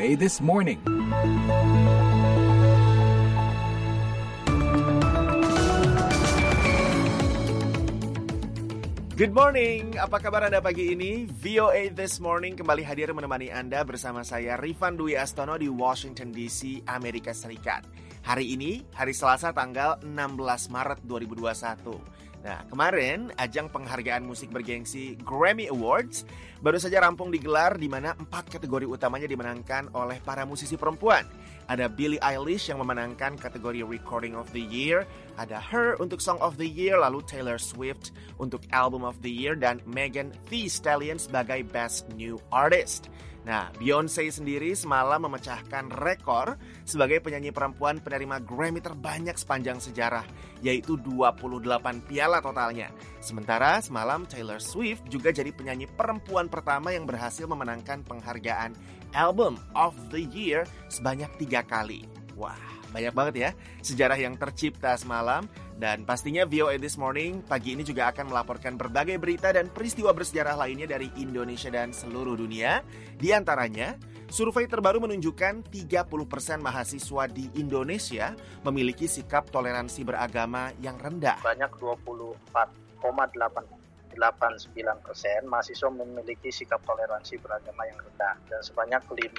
VOA This Morning. Good morning, apa kabar Anda pagi ini? VOA This Morning kembali hadir menemani Anda bersama saya Rifan Dwi Astono di Washington DC, Amerika Serikat. Hari ini, hari Selasa tanggal 16 Maret 2021. Nah, kemarin ajang penghargaan musik bergengsi Grammy Awards baru saja rampung digelar di mana 4 kategori utamanya dimenangkan oleh para musisi perempuan. Ada Billie Eilish yang memenangkan kategori Recording of the Year, ada Her untuk Song of the Year, lalu Taylor Swift untuk Album of the Year, dan Megan Thee Stallion sebagai Best New Artist. Nah, Beyoncé sendiri semalam memecahkan rekor sebagai penyanyi perempuan penerima Grammy terbanyak sepanjang sejarah, yaitu 28 piala totalnya. Sementara semalam Taylor Swift juga jadi penyanyi perempuan pertama yang berhasil memenangkan penghargaan Album of the Year sebanyak 3 kali. Wah, banyak banget ya sejarah yang tercipta semalam. Dan pastinya VOA This Morning pagi ini juga akan melaporkan berbagai berita dan peristiwa bersejarah lainnya dari Indonesia dan seluruh dunia. Di antaranya, survei terbaru menunjukkan 30% mahasiswa di Indonesia memiliki sikap toleransi beragama yang rendah. Banyak 24,89% mahasiswa memiliki sikap toleransi beragama yang rendah, dan sebanyak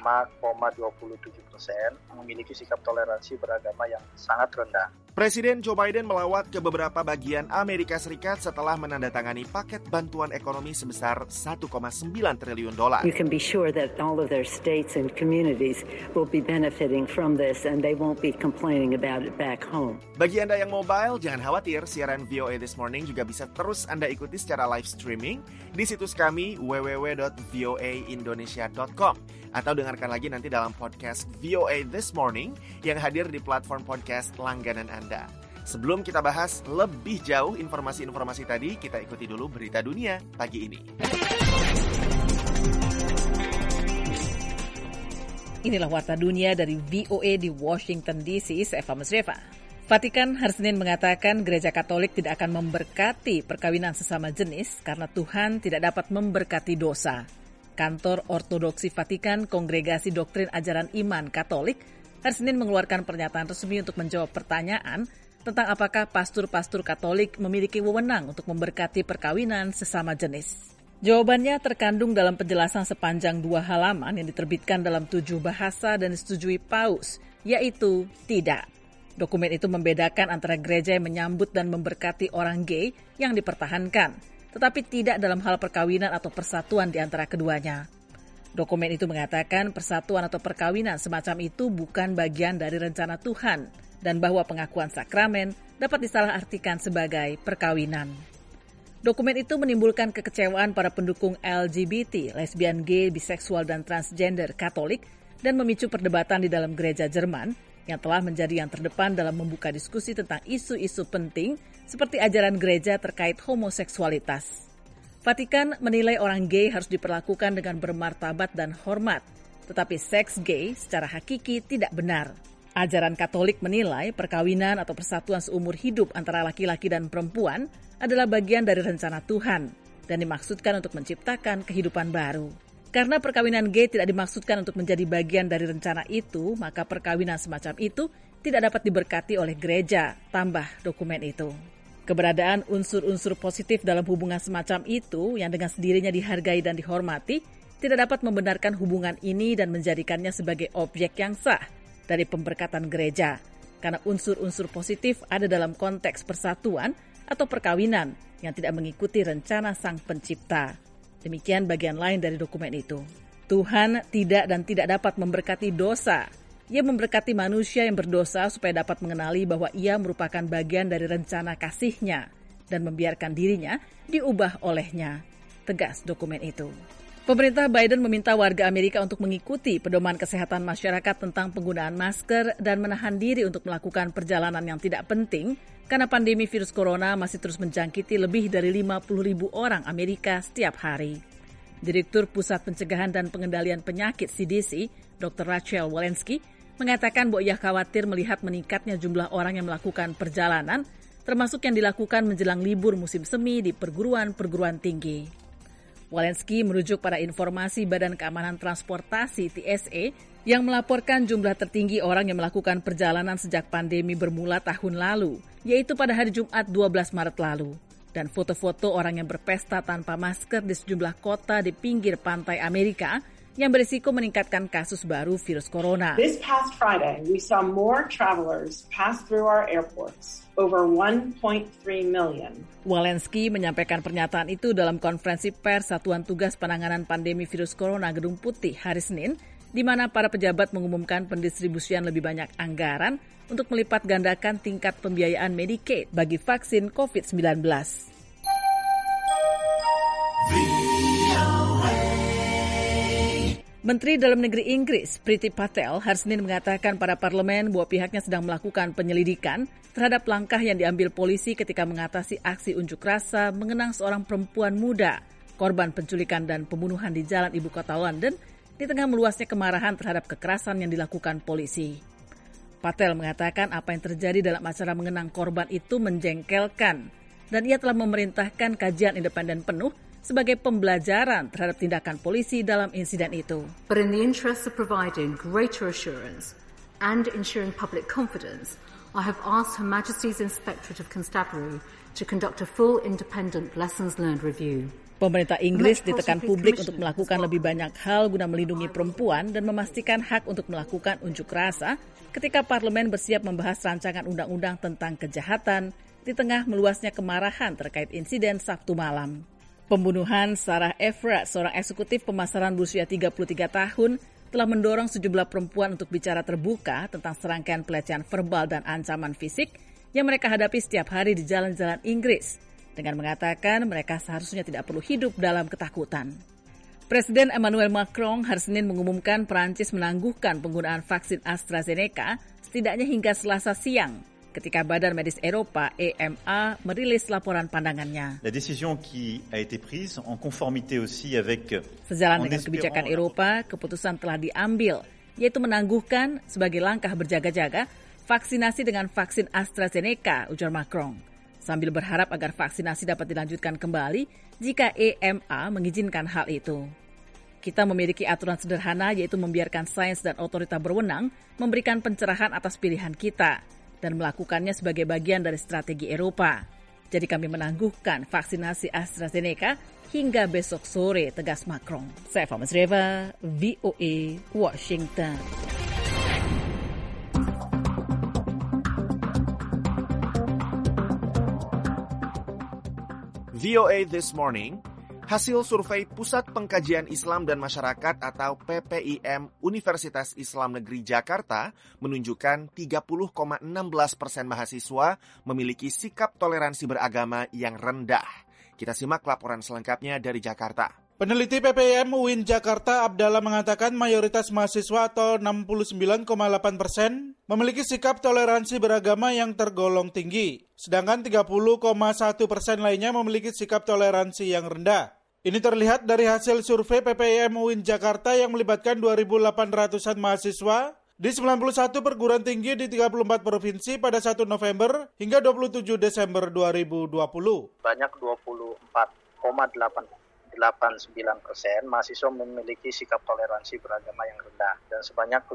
5,27% memiliki sikap toleransi beragama yang sangat rendah. Presiden Joe Biden melawat ke beberapa bagian Amerika Serikat setelah menandatangani paket bantuan ekonomi sebesar $1,9 triliun. You can be sure that all of their states and communities will be benefiting from this and they won't be complaining about it back home. Bagi Anda yang mobile, jangan khawatir, siaran VOA This Morning juga bisa terus Anda ikuti secara live streaming di situs kami www.voaindonesia.com atau dengarkan lagi nanti dalam podcast VOA This Morning yang hadir di platform podcast langganan Anda. Sebelum kita bahas lebih jauh informasi-informasi tadi, kita ikuti dulu berita dunia pagi ini. Inilah Warta Dunia dari VOA di Washington DC, saya Eva Mesreva. Vatikan hari Senin mengatakan Gereja Katolik tidak akan memberkati perkawinan sesama jenis karena Tuhan tidak dapat memberkati dosa. Kantor Ortodoksi Vatikan Kongregasi Doktrin Ajaran Iman Katolik hari Senin mengeluarkan pernyataan resmi untuk menjawab pertanyaan tentang apakah pastor-pastor Katolik memiliki wewenang untuk memberkati perkawinan sesama jenis. Jawabannya terkandung dalam penjelasan sepanjang 2 halaman yang diterbitkan dalam 7 bahasa dan disetujui Paus, yaitu tidak. Dokumen itu membedakan antara gereja yang menyambut dan memberkati orang gay yang dipertahankan, tetapi tidak dalam hal perkawinan atau persatuan di antara keduanya. Dokumen itu mengatakan persatuan atau perkawinan semacam itu bukan bagian dari rencana Tuhan dan bahwa pengakuan sakramen dapat disalahartikan sebagai perkawinan. Dokumen itu menimbulkan kekecewaan para pendukung LGBT, lesbian, gay, biseksual, dan transgender Katolik dan memicu perdebatan di dalam gereja Jerman yang telah menjadi yang terdepan dalam membuka diskusi tentang isu-isu penting seperti ajaran gereja terkait homoseksualitas. Vatikan menilai orang gay harus diperlakukan dengan bermartabat dan hormat, tetapi seks gay secara hakiki tidak benar. Ajaran Katolik menilai perkawinan atau persatuan seumur hidup antara laki-laki dan perempuan adalah bagian dari rencana Tuhan dan dimaksudkan untuk menciptakan kehidupan baru. Karena perkawinan gay tidak dimaksudkan untuk menjadi bagian dari rencana itu, maka perkawinan semacam itu tidak dapat diberkati oleh gereja, tambah dokumen itu. Keberadaan unsur-unsur positif dalam hubungan semacam itu yang dengan sendirinya dihargai dan dihormati tidak dapat membenarkan hubungan ini dan menjadikannya sebagai objek yang sah dari pemberkatan gereja, karena unsur-unsur positif ada dalam konteks persatuan atau perkawinan yang tidak mengikuti rencana Sang Pencipta. Demikian bagian lain dari dokumen itu. Tuhan tidak dan tidak dapat memberkati dosa. Ia memberkati manusia yang berdosa supaya dapat mengenali bahwa ia merupakan bagian dari rencana kasih-Nya dan membiarkan dirinya diubah oleh-Nya. Tegas dokumen itu. Pemerintah Biden meminta warga Amerika untuk mengikuti pedoman kesehatan masyarakat tentang penggunaan masker dan menahan diri untuk melakukan perjalanan yang tidak penting karena pandemi virus corona masih terus menjangkiti lebih dari 50.000 orang Amerika setiap hari. Direktur Pusat Pencegahan dan Pengendalian Penyakit CDC, Dr. Rachel Walensky, mengatakan bahwa ia khawatir melihat meningkatnya jumlah orang yang melakukan perjalanan, termasuk yang dilakukan menjelang libur musim semi di perguruan-perguruan tinggi. Walensky merujuk pada informasi Badan Keamanan Transportasi TSA yang melaporkan jumlah tertinggi orang yang melakukan perjalanan sejak pandemi bermula tahun lalu, yaitu pada hari Jumat 12 Maret lalu. Dan foto-foto orang yang berpesta tanpa masker di sejumlah kota di pinggir pantai Amerika yang berisiko meningkatkan kasus baru virus corona. This past Friday, we saw more travelers pass through our airports, over 1.3 million. Walensky menyampaikan pernyataan itu dalam konferensi pers Satuan Tugas Penanganan Pandemi Virus Corona Gedung Putih hari Senin, di mana para pejabat mengumumkan pendistribusian lebih banyak anggaran untuk melipat gandakan tingkat pembiayaan Medicaid bagi vaksin COVID-19. Menteri Dalam Negeri Inggris, Priti Patel, hari Senin mengatakan pada parlemen bahwa pihaknya sedang melakukan penyelidikan terhadap langkah yang diambil polisi ketika mengatasi aksi unjuk rasa mengenang seorang perempuan muda, korban penculikan dan pembunuhan di jalan ibu kota London, di tengah meluasnya kemarahan terhadap kekerasan yang dilakukan polisi. Patel mengatakan apa yang terjadi dalam acara mengenang korban itu menjengkelkan, dan ia telah memerintahkan kajian independen penuh sebagai pembelajaran terhadap tindakan polisi dalam insiden itu. But in the interest of providing greater assurance and ensuring public confidence, I have asked Her Majesty's Inspectorate of Constabulary to conduct a full independent lessons learned review. Pemerintah Inggris ditekan publik untuk melakukan lebih banyak hal guna melindungi perempuan dan memastikan hak untuk melakukan unjuk rasa ketika parlemen bersiap membahas rancangan undang-undang tentang kejahatan di tengah meluasnya kemarahan terkait insiden Sabtu malam. Pembunuhan Sarah Everard, seorang eksekutif pemasaran berusia 33 tahun, telah mendorong sejumlah perempuan untuk bicara terbuka tentang serangkaian pelecehan verbal dan ancaman fisik yang mereka hadapi setiap hari di jalan-jalan Inggris, dengan mengatakan mereka seharusnya tidak perlu hidup dalam ketakutan. Presiden Emmanuel Macron hari Senin mengumumkan Perancis menangguhkan penggunaan vaksin AstraZeneca setidaknya hingga Selasa siang, ketika Badan Medis Eropa EMA merilis laporan pandangannya. La décision qui a été prise en conformité aussi avec Sejalan dengan kebijakan Eropa, keputusan telah diambil, yaitu menangguhkan sebagai langkah berjaga-jaga vaksinasi dengan vaksin AstraZeneca, ujar Macron, sambil berharap agar vaksinasi dapat dilanjutkan kembali jika EMA mengizinkan hal itu. Kita memiliki aturan sederhana, yaitu membiarkan sains dan otorita berwenang memberikan pencerahan atas pilihan kita dan melakukannya sebagai bagian dari strategi Eropa. Jadi kami menangguhkan vaksinasi AstraZeneca hingga besok sore, tegas Macron. Saya Eva Masreva, VOA, Washington. VOA This Morning. Hasil survei Pusat Pengkajian Islam dan Masyarakat atau PPIM Universitas Islam Negeri Jakarta menunjukkan 30,16% mahasiswa memiliki sikap toleransi beragama yang rendah. Kita simak laporan selengkapnya dari Jakarta. Peneliti PPIM UIN Jakarta Abdallah mengatakan mayoritas mahasiswa atau 69,8% memiliki sikap toleransi beragama yang tergolong tinggi, sedangkan 30,1% lainnya memiliki sikap toleransi yang rendah. Ini terlihat dari hasil survei PPIM UIN Jakarta yang melibatkan 2.800-an mahasiswa di 91 perguruan tinggi di 34 provinsi pada 1 November hingga 27 Desember 2020. Banyak 24,89% mahasiswa memiliki sikap toleransi beragama yang rendah dan sebanyak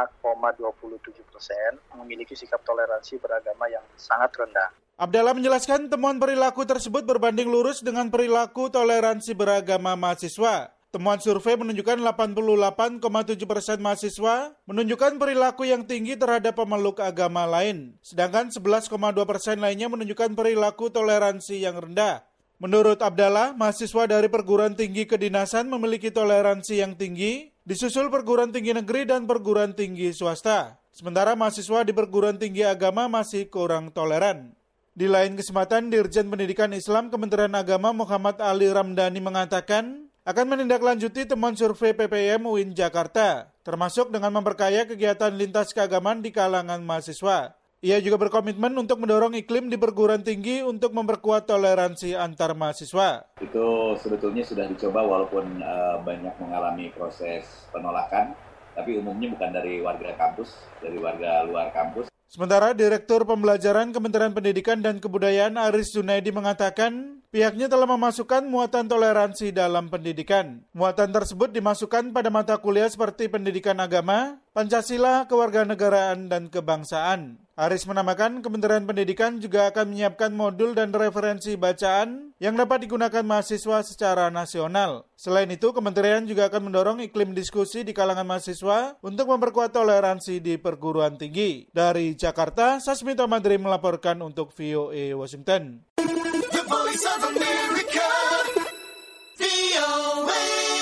5,27% memiliki sikap toleransi beragama yang sangat rendah. Abdallah menjelaskan temuan perilaku tersebut berbanding lurus dengan perilaku toleransi beragama mahasiswa. Temuan survei menunjukkan 88,7% mahasiswa menunjukkan perilaku yang tinggi terhadap pemeluk agama lain, sedangkan 11,2% lainnya menunjukkan perilaku toleransi yang rendah. Menurut Abdallah, mahasiswa dari perguruan tinggi kedinasan memiliki toleransi yang tinggi, disusul perguruan tinggi negeri dan perguruan tinggi swasta. Sementara mahasiswa di perguruan tinggi agama masih kurang toleran. Di lain kesempatan, Dirjen Pendidikan Islam Kementerian Agama Muhammad Ali Ramdhani mengatakan akan menindaklanjuti temuan survei PPIM UIN Jakarta, termasuk dengan memperkaya kegiatan lintas keagamaan di kalangan mahasiswa. Ia juga berkomitmen untuk mendorong iklim di perguruan tinggi untuk memperkuat toleransi antar mahasiswa. Itu sebetulnya sudah dicoba walaupun banyak mengalami proses penolakan, tapi umumnya bukan dari warga kampus, dari warga luar kampus. Sementara Direktur Pembelajaran Kementerian Pendidikan dan Kebudayaan Aris Junaidi mengatakan, Pihaknya telah memasukkan muatan toleransi dalam pendidikan. Muatan tersebut dimasukkan pada mata kuliah seperti pendidikan agama, Pancasila, kewarganegaraan, dan kebangsaan. Aris menambahkan Kementerian Pendidikan juga akan menyiapkan modul dan referensi bacaan yang dapat digunakan mahasiswa secara nasional. Selain itu, Kementerian juga akan mendorong iklim diskusi di kalangan mahasiswa untuk memperkuat toleransi di perguruan tinggi. Dari Jakarta, Sasmita Madri melaporkan untuk VOA Washington. The Voice of America, VOA.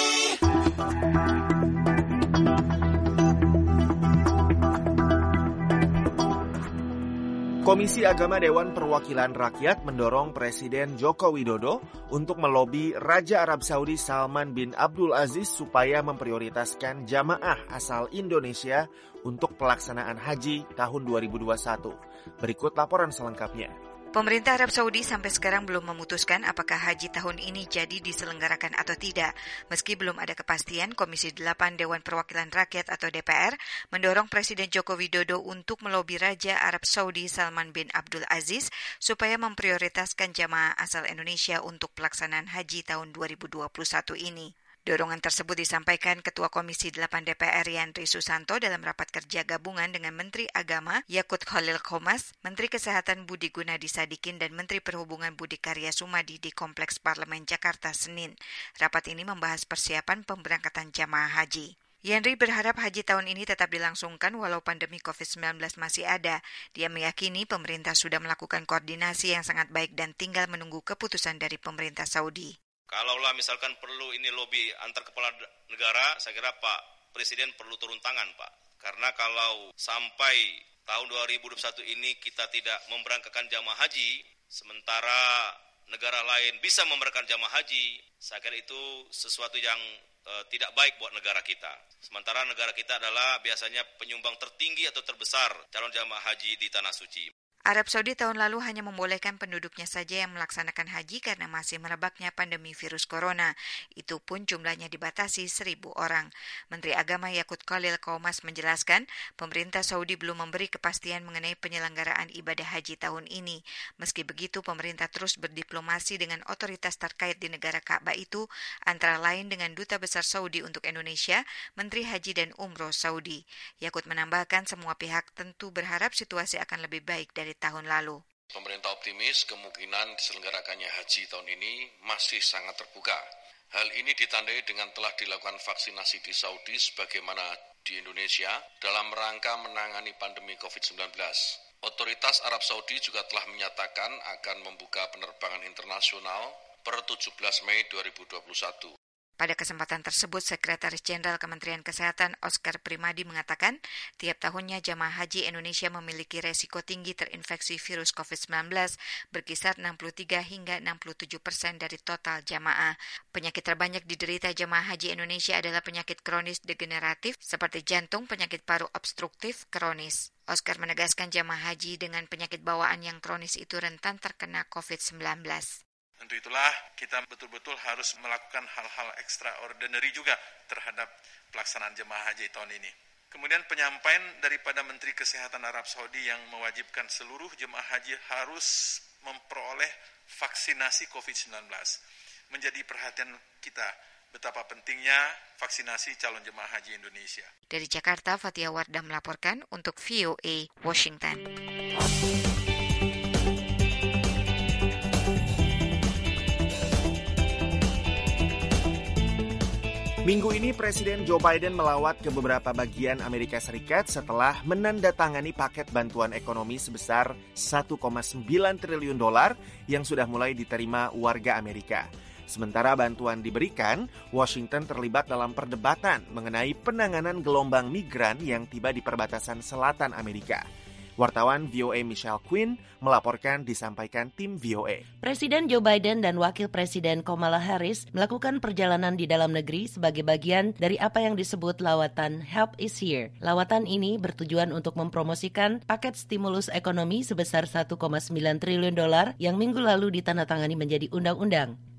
Komisi Agama Dewan Perwakilan Rakyat mendorong Presiden Joko Widodo untuk melobi Raja Arab Saudi Salman bin Abdul Aziz supaya memprioritaskan jamaah asal Indonesia untuk pelaksanaan haji tahun 2021. Berikut laporan selengkapnya. Pemerintah Arab Saudi sampai sekarang belum memutuskan apakah haji tahun ini jadi diselenggarakan atau tidak. Meski belum ada kepastian, Komisi 8 Dewan Perwakilan Rakyat atau DPR mendorong Presiden Joko Widodo untuk melobi Raja Arab Saudi Salman bin Abdul Aziz supaya memprioritaskan jamaah asal Indonesia untuk pelaksanaan haji tahun 2021 ini. Dorongan tersebut disampaikan Ketua Komisi 8 DPR Yandri Susanto dalam rapat kerja gabungan dengan Menteri Agama Yakut Khalil Qomas, Menteri Kesehatan Budi Gunadi Sadikin, dan Menteri Perhubungan Budi Karya Sumadi di Kompleks Parlemen Jakarta Senin. Rapat ini membahas persiapan pemberangkatan jamaah haji. Yandri berharap haji tahun ini tetap dilangsungkan walau pandemi COVID-19 masih ada. Dia meyakini pemerintah sudah melakukan koordinasi yang sangat baik dan tinggal menunggu keputusan dari pemerintah Saudi. Kalaulah misalkan perlu ini lobby antar kepala negara, saya kira Pak Presiden perlu turun tangan, Pak. Karena kalau sampai tahun 2021 ini kita tidak memberangkatkan jamaah haji, sementara negara lain bisa memberangkatkan jamaah haji, saya kira itu sesuatu yang tidak baik buat negara kita. Sementara negara kita adalah biasanya penyumbang tertinggi atau terbesar calon jamaah haji di Tanah Suci. Arab Saudi tahun lalu hanya membolehkan penduduknya saja yang melaksanakan haji karena masih merebaknya pandemi virus corona. Itu pun jumlahnya dibatasi 1.000 orang. Menteri Agama Yakut Khalil Qomas menjelaskan, pemerintah Saudi belum memberi kepastian mengenai penyelenggaraan ibadah haji tahun ini. Meski begitu, pemerintah terus berdiplomasi dengan otoritas terkait di negara Ka'bah itu, antara lain dengan Duta Besar Saudi untuk Indonesia, Menteri Haji dan Umroh Saudi. Yakut menambahkan semua pihak tentu berharap situasi akan lebih baik dari tahun lalu. Pemerintah optimis kemungkinan diselenggarakannya haji tahun ini masih sangat terbuka. Hal ini ditandai dengan telah dilakukan vaksinasi di Saudi sebagaimana di Indonesia dalam rangka menangani pandemi COVID-19. Otoritas Arab Saudi juga telah menyatakan akan membuka penerbangan internasional per 17 Mei 2021. Pada kesempatan tersebut, Sekretaris Jenderal Kementerian Kesehatan Oscar Primadi mengatakan, tiap tahunnya jamaah haji Indonesia memiliki resiko tinggi terinfeksi virus COVID-19 berkisar 63 hingga 67% dari total jamaah. Penyakit terbanyak diderita jamaah haji Indonesia adalah penyakit kronis degeneratif seperti jantung, penyakit paru obstruktif kronis. Oscar menegaskan jamaah haji dengan penyakit bawaan yang kronis itu rentan terkena COVID-19. Untuk itulah kita betul-betul harus melakukan hal-hal extraordinary juga terhadap pelaksanaan jemaah haji tahun ini. Kemudian penyampaian daripada Menteri Kesehatan Arab Saudi yang mewajibkan seluruh jemaah haji harus memperoleh vaksinasi COVID-19. Menjadi perhatian kita betapa pentingnya vaksinasi calon jemaah haji Indonesia. Dari Jakarta, Fatia Wardah melaporkan untuk VOA Washington. Minggu ini Presiden Joe Biden melawat ke beberapa bagian Amerika Serikat setelah menandatangani paket bantuan ekonomi sebesar $1,9 triliun yang sudah mulai diterima warga Amerika. Sementara bantuan diberikan, Washington terlibat dalam perdebatan mengenai penanganan gelombang migran yang tiba di perbatasan selatan Amerika. Wartawan VOA Michelle Quinn melaporkan, disampaikan tim VOA. Presiden Joe Biden dan Wakil Presiden Kamala Harris melakukan perjalanan di dalam negeri sebagai bagian dari apa yang disebut lawatan Help is Here. Lawatan ini bertujuan untuk mempromosikan paket stimulus ekonomi sebesar $1,9 triliun yang minggu lalu ditandatangani menjadi undang-undang.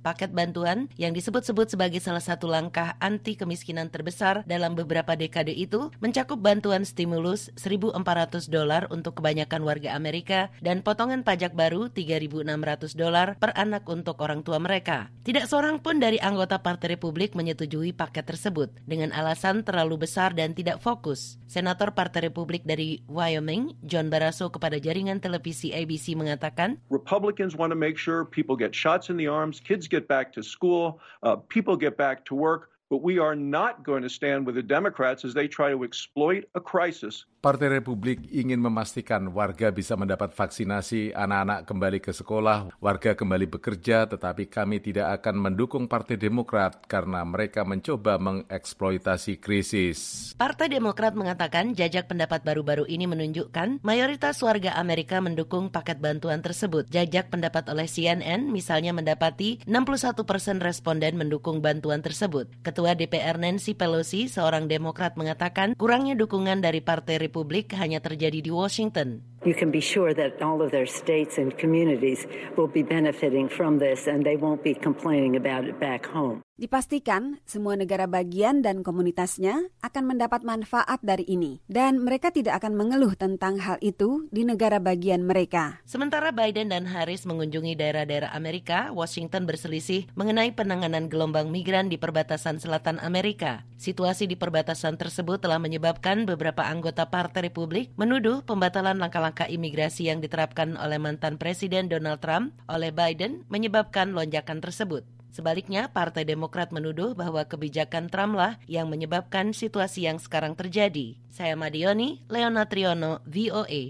Paket bantuan yang disebut-sebut sebagai salah satu langkah anti kemiskinan terbesar dalam beberapa dekade itu mencakup bantuan stimulus $1.400 untuk kebanyakan warga Amerika dan potongan pajak baru $3.600 per anak untuk orang tua mereka. Tidak seorang pun dari anggota Partai Republik menyetujui paket tersebut dengan alasan terlalu besar dan tidak fokus. Senator Partai Republik dari Wyoming, John Barrasso, kepada jaringan televisi ABC mengatakan, Republicans want to make sure people get shots in the arms, kids get back to school, people get back to work, but we are not going to stand with the Democrats as they try to exploit a crisis. Partai Republik ingin memastikan warga bisa mendapat vaksinasi, anak-anak kembali ke sekolah, warga kembali bekerja, tetapi kami tidak akan mendukung Partai Demokrat karena mereka mencoba mengeksploitasi krisis. Partai Demokrat mengatakan jajak pendapat baru-baru ini menunjukkan mayoritas warga Amerika mendukung paket bantuan tersebut. Jajak pendapat oleh CNN misalnya mendapati 61% responden mendukung bantuan tersebut. Ketua DPR Nancy Pelosi, seorang Demokrat, mengatakan kurangnya dukungan dari Partai Republik hanya terjadi di Washington. You can be sure that all of their states and communities will be benefiting from this and they won't be complaining about it back home. Dipastikan semua negara bagian dan komunitasnya akan mendapat manfaat dari ini dan mereka tidak akan mengeluh tentang hal itu di negara bagian mereka. Sementara Biden dan Harris mengunjungi daerah-daerah Amerika, Washington berselisih mengenai penanganan gelombang migran di perbatasan selatan Amerika. Situasi di perbatasan tersebut telah menyebabkan beberapa anggota Partai Republik menuduh pembatalan langkah-langkah imigrasi yang diterapkan oleh mantan Presiden Donald Trump oleh Biden menyebabkan lonjakan tersebut. Sebaliknya, Partai Demokrat menuduh bahwa kebijakan Trump-lah yang menyebabkan situasi yang sekarang terjadi. Saya Madioni, Leona Triono, VOA.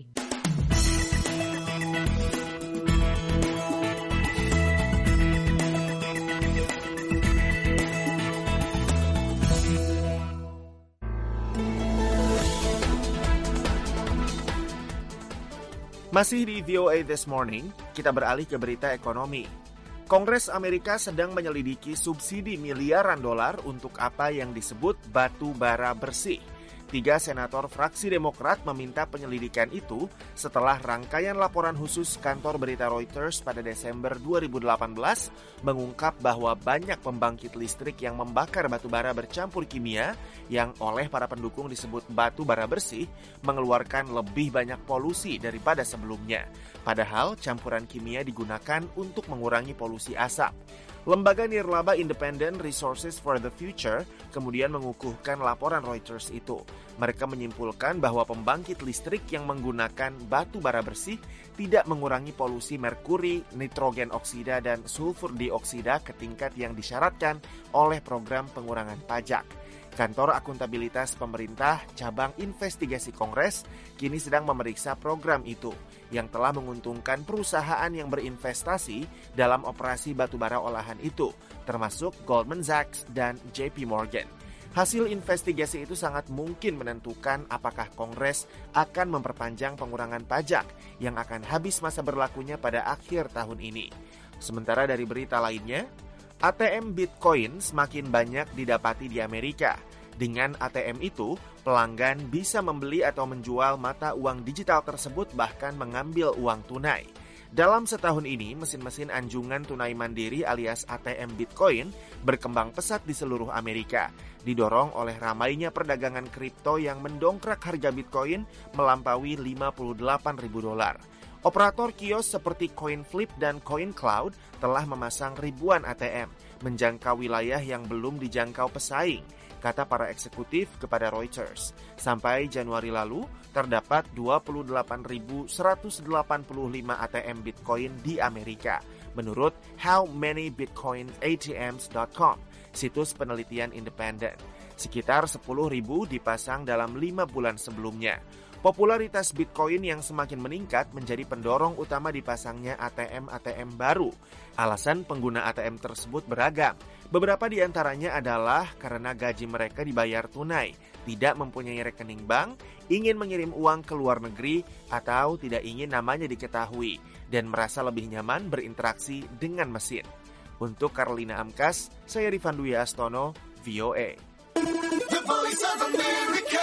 Masih di VOA This Morning, kita beralih ke berita ekonomi. Kongres Amerika sedang menyelidiki subsidi miliaran dolar untuk apa yang disebut batu bara bersih. 3 senator fraksi Demokrat meminta penyelidikan itu setelah rangkaian laporan khusus kantor berita Reuters pada Desember 2018 mengungkap bahwa banyak pembangkit listrik yang membakar batu bara bercampur kimia yang oleh para pendukung disebut batu bara bersih mengeluarkan lebih banyak polusi daripada sebelumnya. Padahal campuran kimia digunakan untuk mengurangi polusi asap. Lembaga nirlaba Independent Resources for the Future kemudian mengukuhkan laporan Reuters itu. Mereka menyimpulkan bahwa pembangkit listrik yang menggunakan batu bara bersih tidak mengurangi polusi merkuri, nitrogen oksida, dan sulfur dioksida ke tingkat yang disyaratkan oleh program pengurangan pajak. Kantor Akuntabilitas Pemerintah Cabang Investigasi Kongres kini sedang memeriksa program itu yang telah menguntungkan perusahaan yang berinvestasi dalam operasi batubara olahan itu, termasuk Goldman Sachs dan JP Morgan. Hasil investigasi itu sangat mungkin menentukan apakah Kongres akan memperpanjang pengurangan pajak yang akan habis masa berlakunya pada akhir tahun ini. Sementara dari berita lainnya, ATM Bitcoin semakin banyak didapati di Amerika. Dengan ATM itu, pelanggan bisa membeli atau menjual mata uang digital tersebut bahkan mengambil uang tunai. Dalam setahun ini, mesin-mesin anjungan tunai mandiri alias ATM Bitcoin berkembang pesat di seluruh Amerika, didorong oleh ramainya perdagangan kripto yang mendongkrak harga Bitcoin melampaui $58.000. Operator kios seperti CoinFlip dan CoinCloud telah memasang ribuan ATM, menjangkau wilayah yang belum dijangkau pesaing, kata para eksekutif kepada Reuters. Sampai Januari lalu, terdapat 28.185 ATM Bitcoin di Amerika, menurut HowManyBitcoinATMs.com, situs penelitian independen. Sekitar 10.000 dipasang dalam 5 bulan sebelumnya. Popularitas Bitcoin yang semakin meningkat menjadi pendorong utama dipasangnya ATM-ATM baru. Alasan pengguna ATM tersebut beragam. Beberapa di antaranya adalah karena gaji mereka dibayar tunai, tidak mempunyai rekening bank, ingin mengirim uang ke luar negeri, atau tidak ingin namanya diketahui, dan merasa lebih nyaman berinteraksi dengan mesin. Untuk Carolina Amkas, saya Rifan Dwi Astono, VOA. The Voice of America.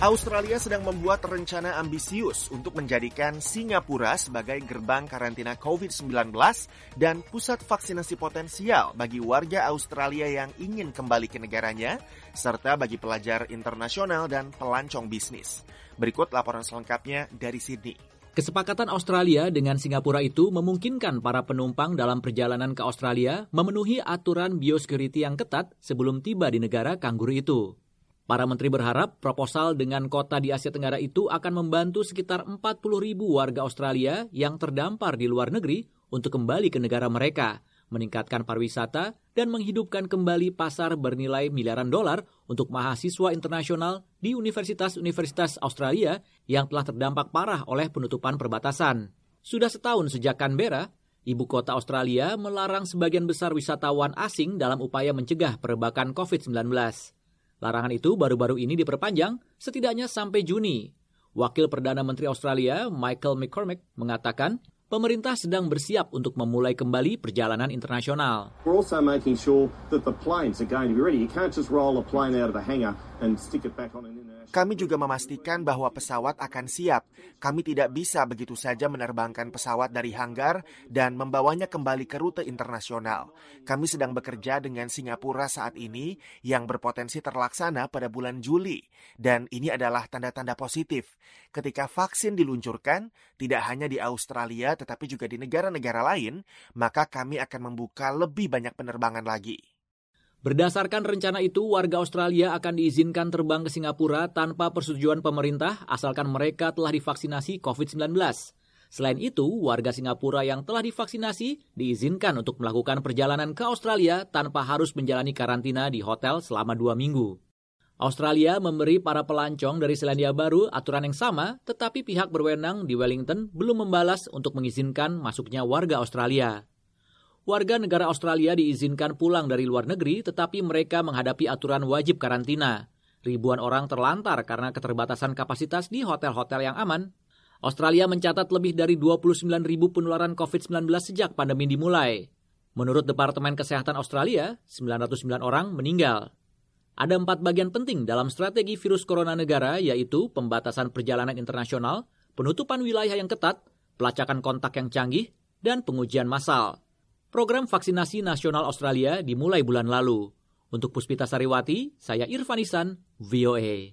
Australia sedang membuat rencana ambisius untuk menjadikan Singapura sebagai gerbang karantina COVID-19 dan pusat vaksinasi potensial bagi warga Australia yang ingin kembali ke negaranya, serta bagi pelajar internasional dan pelancong bisnis. Berikut laporan selengkapnya dari Sydney. Kesepakatan Australia dengan Singapura itu memungkinkan para penumpang dalam perjalanan ke Australia memenuhi aturan biosecurity yang ketat sebelum tiba di negara kangguru itu. Para menteri berharap proposal dengan kota di Asia Tenggara itu akan membantu sekitar 40.000 warga Australia yang terdampar di luar negeri untuk kembali ke negara mereka, meningkatkan pariwisata, dan menghidupkan kembali pasar bernilai miliaran dolar untuk mahasiswa internasional di universitas-universitas Australia yang telah terdampak parah oleh penutupan perbatasan. Sudah setahun sejak Canberra, ibu kota Australia melarang sebagian besar wisatawan asing dalam upaya mencegah perebakan COVID-19. Larangan itu baru-baru ini diperpanjang setidaknya sampai Juni. Wakil Perdana Menteri Australia, Michael McCormack, mengatakan pemerintah sedang bersiap untuk memulai kembali perjalanan internasional. We're also making sure that the planes are going to be ready. You can't just roll a plane out of the hangar and stick it back on an international. Kami juga memastikan bahwa pesawat akan siap. Kami tidak bisa begitu saja menerbangkan pesawat dari hanggar dan membawanya kembali ke rute internasional. Kami sedang bekerja dengan Singapura saat ini yang berpotensi terlaksana pada bulan Juli. Dan ini adalah tanda-tanda positif. Ketika vaksin diluncurkan, tidak hanya di Australia tetapi juga di negara-negara lain, maka kami akan membuka lebih banyak penerbangan lagi. Berdasarkan rencana itu, warga Australia akan diizinkan terbang ke Singapura tanpa persetujuan pemerintah asalkan mereka telah divaksinasi COVID-19. Selain itu, warga Singapura yang telah divaksinasi diizinkan untuk melakukan perjalanan ke Australia tanpa harus menjalani karantina di hotel selama 2 minggu. Australia memberi para pelancong dari Selandia Baru aturan yang sama, tetapi pihak berwenang di Wellington belum membalas untuk mengizinkan masuknya warga Australia. Warga negara Australia diizinkan pulang dari luar negeri, tetapi mereka menghadapi aturan wajib karantina. Ribuan orang terlantar karena keterbatasan kapasitas di hotel-hotel yang aman. Australia mencatat lebih dari 29.000 penularan COVID-19 sejak pandemi dimulai. Menurut Departemen Kesehatan Australia, 909 orang meninggal. Ada 4 bagian penting dalam strategi virus corona negara, yaitu pembatasan perjalanan internasional, penutupan wilayah yang ketat, pelacakan kontak yang canggih, dan pengujian massal. Program vaksinasi nasional Australia dimulai bulan lalu. Untuk Puspita Sariwati, saya Irfan Ihsan, VOA.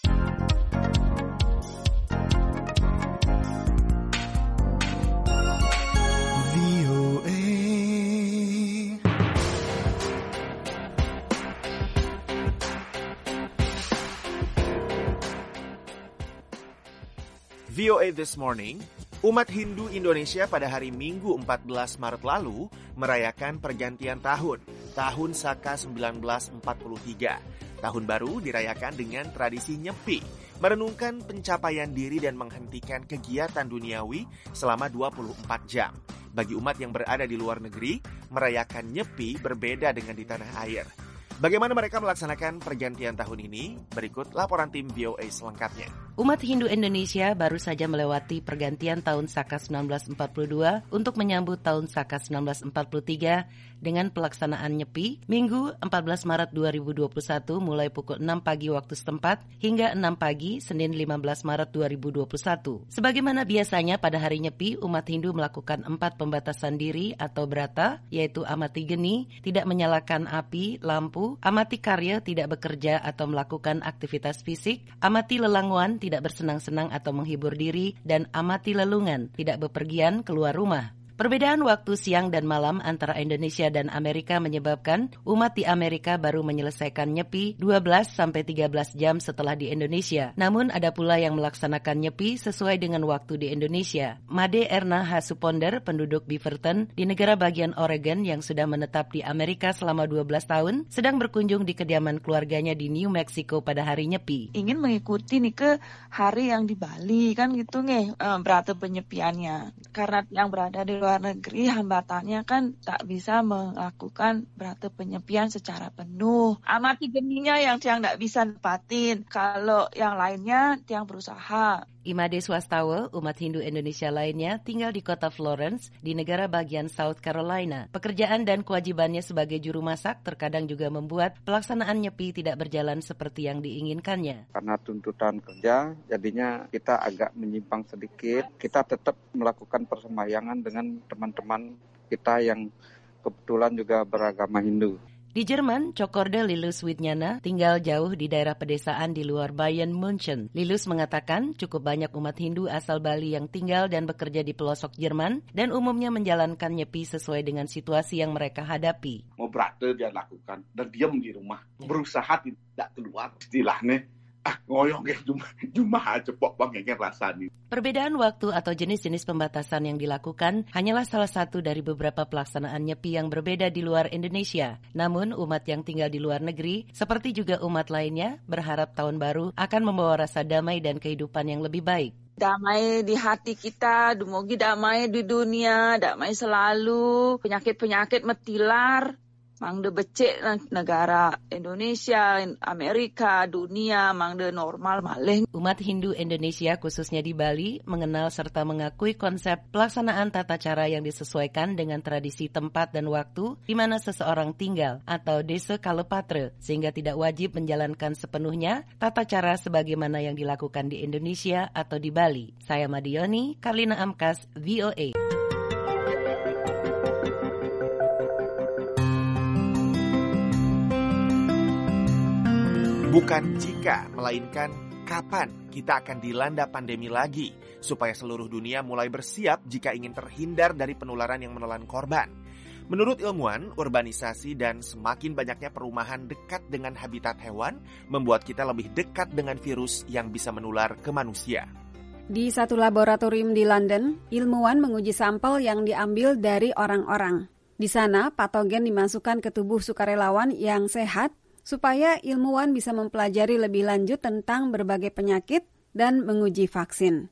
VOA This Morning. Umat Hindu Indonesia pada hari Minggu 14 Maret lalu merayakan pergantian tahun Saka 1943. Tahun baru dirayakan dengan tradisi nyepi, merenungkan pencapaian diri dan menghentikan kegiatan duniawi selama 24 jam. Bagi umat yang berada di luar negeri, merayakan nyepi berbeda dengan di tanah air. Bagaimana mereka melaksanakan pergantian tahun ini? Berikut laporan tim VOA selengkapnya. Umat Hindu Indonesia baru saja melewati pergantian tahun Saka 1942 untuk menyambut tahun Saka 1943 dengan pelaksanaan nyepi Minggu 14 Maret 2021 mulai pukul 6 pagi waktu setempat hingga 6 pagi Senin 15 Maret 2021. Sebagaimana biasanya pada hari nyepi, umat Hindu melakukan 4 pembatasan diri atau brata, yaitu amati geni, tidak menyalakan api, lampu, amati karya, tidak bekerja atau melakukan aktivitas fisik, amati lelangwan, tidak bersenang-senang atau menghibur diri, dan amati lelungan, tidak bepergian keluar rumah. Perbedaan waktu siang dan malam antara Indonesia dan Amerika menyebabkan umat di Amerika baru menyelesaikan nyepi 12-13 jam setelah di Indonesia. Namun ada pula yang melaksanakan nyepi sesuai dengan waktu di Indonesia. Made Erna Hasuponder, penduduk Beaverton di negara bagian Oregon yang sudah menetap di Amerika selama 12 tahun, sedang berkunjung di kediaman keluarganya di New Mexico pada hari nyepi. Ingin mengikuti nih ke hari yang di Bali kan gitu nih, berarti penyepiannya. Karena yang berada di luar negeri hambatannya kan tak bisa melakukan berarti penyepian secara penuh. Amati geninya yang tiang tak bisa nepatin. Kalau yang lainnya tiang berusaha. Imade Swastawa, umat Hindu Indonesia lainnya, tinggal di kota Florence, di negara bagian South Carolina. Pekerjaan dan kewajibannya sebagai juru masak terkadang juga membuat pelaksanaan nyepi tidak berjalan seperti yang diinginkannya. Karena tuntutan kerja, jadinya kita agak menyimpang sedikit. Kita tetap melakukan persembahyangan dengan teman-teman kita yang kebetulan juga beragama Hindu. Di Jerman, Cokorde Lilus Widnyana tinggal jauh di daerah pedesaan di luar Bayern München. Lilus mengatakan cukup banyak umat Hindu asal Bali yang tinggal dan bekerja di pelosok Jerman dan umumnya menjalankan nyepi sesuai dengan situasi yang mereka hadapi. Mau berada dia lakukan dan diam di rumah, berusaha tidak keluar istilahnya. Ngoyong cuma cepok bang yang rasanya. Perbedaan waktu atau jenis-jenis pembatasan yang dilakukan hanyalah salah satu dari beberapa pelaksanaan nyepi yang berbeda di luar Indonesia. Namun umat yang tinggal di luar negeri, seperti juga umat lainnya, berharap tahun baru akan membawa rasa damai dan kehidupan yang lebih baik. Damai di hati kita, dumugi damai di dunia, damai selalu, penyakit-penyakit metilar. Mangde becek negara Indonesia, Amerika, dunia, mangde normal malih. Umat Hindu Indonesia khususnya di Bali mengenal serta mengakui konsep pelaksanaan tata cara yang disesuaikan dengan tradisi tempat dan waktu di mana seseorang tinggal atau desa kalopatre, sehingga tidak wajib menjalankan sepenuhnya tata cara sebagaimana yang dilakukan di Indonesia atau di Bali. Saya Madioni, Karlina Amkas, VOA. Bukan jika, melainkan kapan kita akan dilanda pandemi lagi, supaya seluruh dunia mulai bersiap jika ingin terhindar dari penularan yang menelan korban. Menurut ilmuwan, urbanisasi dan semakin banyaknya perumahan dekat dengan habitat hewan membuat kita lebih dekat dengan virus yang bisa menular ke manusia. Di satu laboratorium di London, ilmuwan menguji sampel yang diambil dari orang-orang. Di sana, patogen dimasukkan ke tubuh sukarelawan yang sehat supaya ilmuwan bisa mempelajari lebih lanjut tentang berbagai penyakit dan menguji vaksin.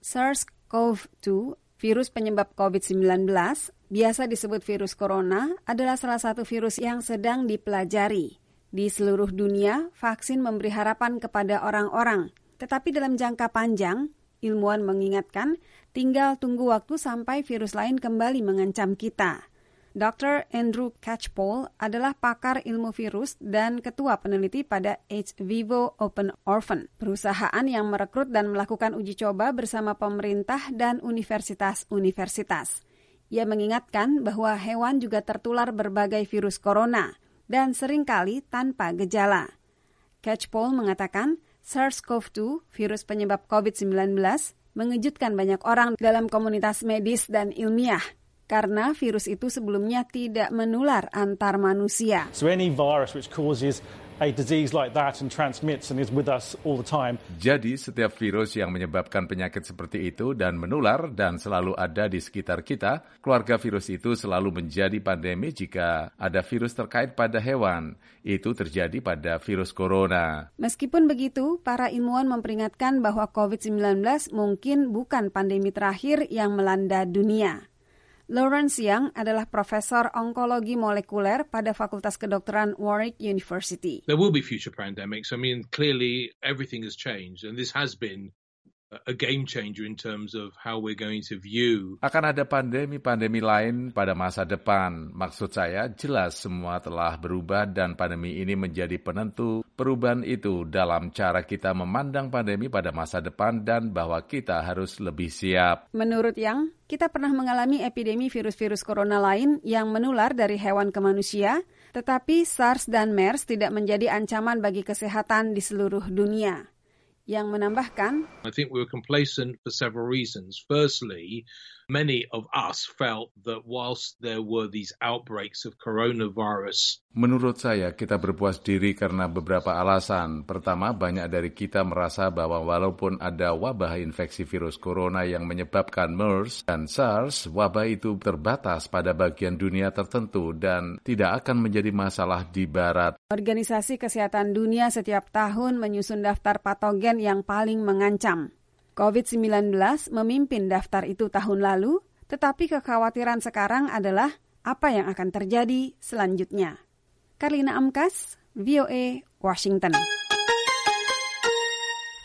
SARS-CoV-2, virus penyebab COVID-19, biasa disebut virus corona, adalah salah satu virus yang sedang dipelajari. Di seluruh dunia, vaksin memberi harapan kepada orang-orang. Tetapi dalam jangka panjang, ilmuwan mengingatkan, tinggal tunggu waktu sampai virus lain kembali mengancam kita. Dr. Andrew Catchpole adalah pakar ilmu virus dan ketua peneliti pada H. Vivo Open Orphan, perusahaan yang merekrut dan melakukan uji coba bersama pemerintah dan universitas-universitas. Ia mengingatkan bahwa hewan juga tertular berbagai virus corona dan seringkali tanpa gejala. Catchpole mengatakan SARS-CoV-2, virus penyebab COVID-19, mengejutkan banyak orang dalam komunitas medis dan ilmiah, karena virus itu sebelumnya tidak menular antar manusia. So any virus which causes a disease like that and transmits and is with us all the time. Jadi setiap virus yang menyebabkan penyakit seperti itu dan menular dan selalu ada di sekitar kita, keluarga virus itu selalu menjadi pandemi jika ada virus terkait pada hewan. Itu terjadi pada virus corona. Meskipun begitu, para ilmuwan memperingatkan bahwa COVID-19 mungkin bukan pandemi terakhir yang melanda dunia. Lawrence Young adalah profesor onkologi molekuler pada Fakultas Kedokteran Warwick University. There will be future pandemics. I mean, clearly everything has changed, and this has been a game changer in terms of how we're going to view. Akan ada pandemi-pandemi lain pada masa depan. Maksud saya, jelas semua telah berubah dan pandemi ini menjadi penentu perubahan itu dalam cara kita memandang pandemi pada masa depan dan bahwa kita harus lebih siap. Menurut Yang, kita pernah mengalami epidemi virus-virus corona lain yang menular dari hewan ke manusia, tetapi SARS dan MERS tidak menjadi ancaman bagi kesehatan di seluruh dunia. Yang menambahkan, I think we were complacent for several reasons. Firstly, many of us felt that whilst there were these outbreaks of coronavirus, menurut saya, kita berpuas diri karena beberapa alasan. Pertama, banyak dari kita merasa bahwa walaupun ada wabah infeksi virus corona yang menyebabkan MERS dan SARS, wabah itu terbatas pada bagian dunia tertentu dan tidak akan menjadi masalah di barat. Organisasi Kesehatan Dunia setiap tahun menyusun daftar patogen yang paling mengancam. COVID-19 memimpin daftar itu tahun lalu, tetapi kekhawatiran sekarang adalah apa yang akan terjadi selanjutnya. Karlina Amkas, VOA, Washington.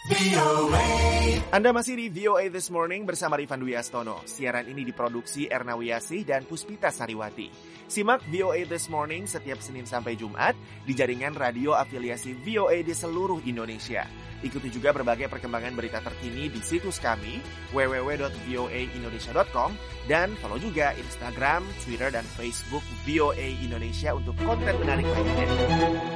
Anda masih di VOA This Morning bersama Rifan Dwi Astono. Siaran ini diproduksi Erna Wiyasih dan Puspita Sariwati. Simak VOA This Morning setiap Senin sampai Jumat di jaringan radio afiliasi VOA di seluruh Indonesia. Ikuti juga berbagai perkembangan berita terkini di situs kami www.voaindonesia.com dan follow juga Instagram, Twitter, dan Facebook VOA Indonesia untuk konten menarik lainnya.